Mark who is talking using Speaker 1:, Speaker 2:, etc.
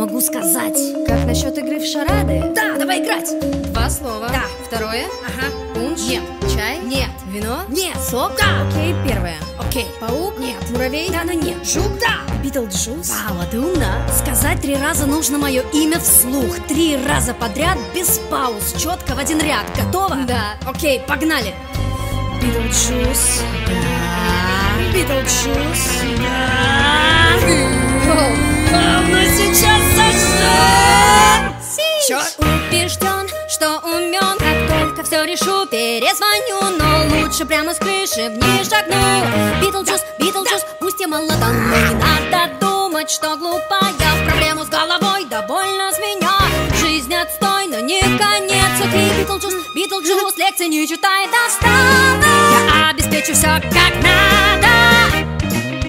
Speaker 1: могу сказать.
Speaker 2: Как насчет игры в шарады?
Speaker 1: Да, давай играть.
Speaker 2: 2 слова.
Speaker 1: Да.
Speaker 2: Второе.
Speaker 1: Ага.
Speaker 2: Пунш.
Speaker 1: Нет.
Speaker 2: Чай.
Speaker 1: Нет.
Speaker 2: Вино.
Speaker 1: Нет.
Speaker 2: Сок.
Speaker 1: Да.
Speaker 2: Окей, первое.
Speaker 1: Окей.
Speaker 2: Паук.
Speaker 1: Нет.
Speaker 2: Муравей.
Speaker 1: Да, но нет.
Speaker 2: Жук.
Speaker 1: Да.
Speaker 2: Битлджус.
Speaker 1: Вау, а ты умна. Сказать 3 раза нужно мое имя вслух. 3 раза подряд, без пауз, четко в один ряд. Готово?
Speaker 2: Да.
Speaker 1: Окей, погнали.
Speaker 2: Битлджус.
Speaker 1: Да.
Speaker 2: Битлджус.
Speaker 1: Да.
Speaker 2: Воу.
Speaker 1: Но сейчас сожжем. Чё?
Speaker 2: Убежден, что умен. Как только все решу, перезвоню. Но лучше прямо с крыши вниз шагну. Битлджус, Битлджус, пусть я молода, но не надо думать, что глупая. В проблему с головой довольно с меня. Жизнь отстой, но не конец. Окей, Битлджус, Битлджус, лекции не читай, достала. Я обеспечу все как надо.